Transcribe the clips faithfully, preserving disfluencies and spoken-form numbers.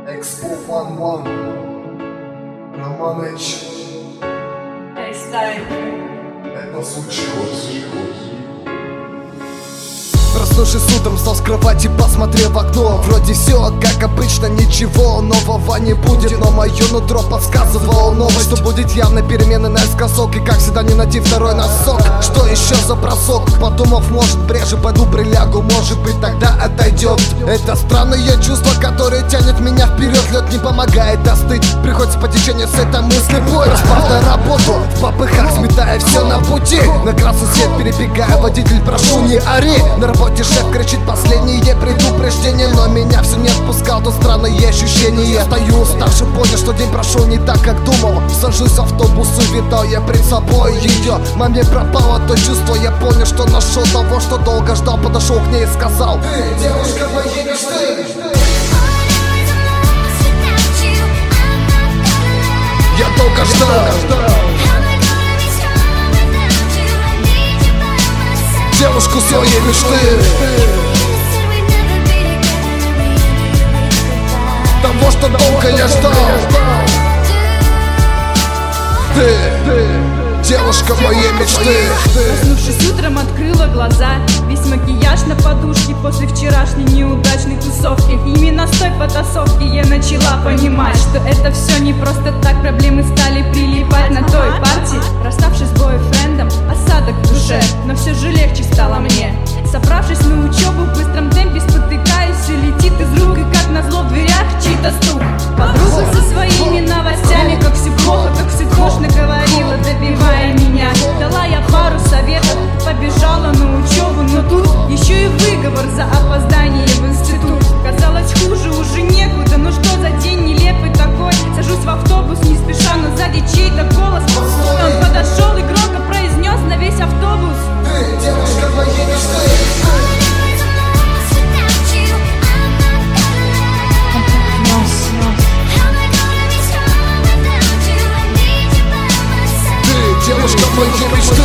Экспо One One, Романыч. Эй, старый. Это случилось. Проснувшись утром, встал с кровати, посмотрел в окно. Вроде все как обычно, ничего нового не будет. Но мое нутро подсказывало новость, что будет явно перемены наискосок. И как всегда не найти второй носок. Что еще за бросок? Подумав, может реже пойду прилягу, может быть тогда отойдет. Это странное чувство, которое тянет меня вперед. Лед не помогает остыть, приходится по течению с этой мыслью бой. Распав на работу, в попыхах сметая все на пути. На красный свет перебегая, водитель, прошу не ори. На работе шеф кричит последние предупреждения, но меня все не отпускал то странное ощущение. Я стою уставший, понял, что день прошел не так, как думал. Сажусь в автобус и видал я пред собой ее. Маме пропало то чувство, я понял, что нашел того, что долго ждал. Подошел к ней и сказал: ты девушка моей мечты. Я долго ждал девушку своей мечты, того, что долго я ждал. Ты, девушка моей мечты. Проснувшись утром, открыла глаза. Весь макияж на подушке после вчерашней неудачной тусовки. Именно с той потасовки я начала понимать, что это все не просто так. Проблемы стали прилипать на той партии. Расставшись с бойфрендом, осадок в душе, но все же легче стало мне. Собравшись на учебу, в быстром темпе спотыкаюсь, все летит из рук, и как назло в дверях чей-то стук. Подруга со своими новостями, как все плохо, как все тошно говорила, добивая меня. Дала я пару советов, побежала на учебу, но тут еще и выговор за опоздание в институт. Казалось, хуже уже некуда, но что за день нелепый такой? Сажусь в автобус не спеша, но сзади чей-то голос. Он подошел и громко произнес на весь автобус: ты девушка моей мечты. Ты девушка моей мечты.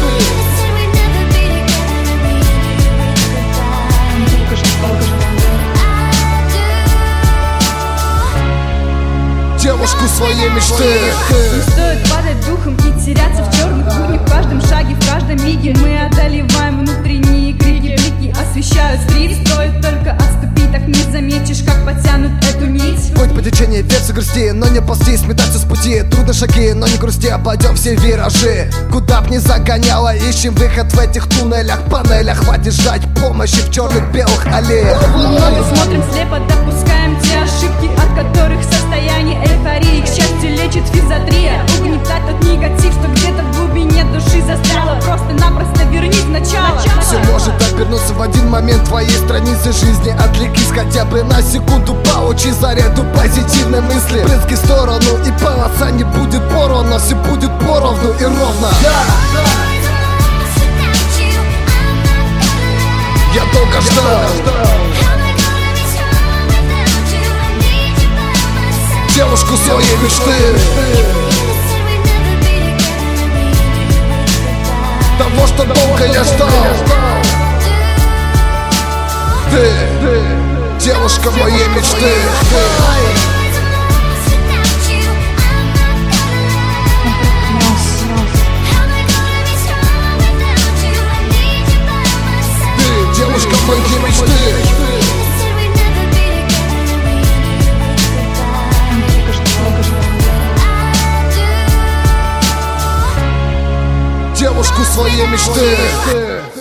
Девушку своей мечты. Не стоит падать духом и теряться в черных буднях. В каждом шаге, в каждом миге мы одолеваем внутренние крики. Блики освещают стрит, стоит только отступить, так не заметишь, как потянут эту нить. Хоть по течению ветер грусти, но не ползти, сметаться с пути. Трудно шаги, но не грусти, обойдем все виражи. Куда б ни загоняла, ищем выход в этих туннелях, панелях. Хватит ждать помощи в черных белых аллеях. Немного смотрим слепо, допускаем те ошибки, от которых состояние эйфории, к счастью, лечит физиатрия. Угнетать тот негатив, что где-то в глубине души застряло. Просто-напросто вернись в начало. Все может обернуться в один момент твоей страницы жизни. Отвлекись хотя бы на секунду, получи заряду позитивной мысли. Брызги в сторону, и полоса не будет порвана, все будет поровну и ровно. Да. Я долго ждал девушку своей мечты, того, что долго я ждал. Ты, девушка моей мечты. Ты, девушка моей мечты. Девушку своей мечты.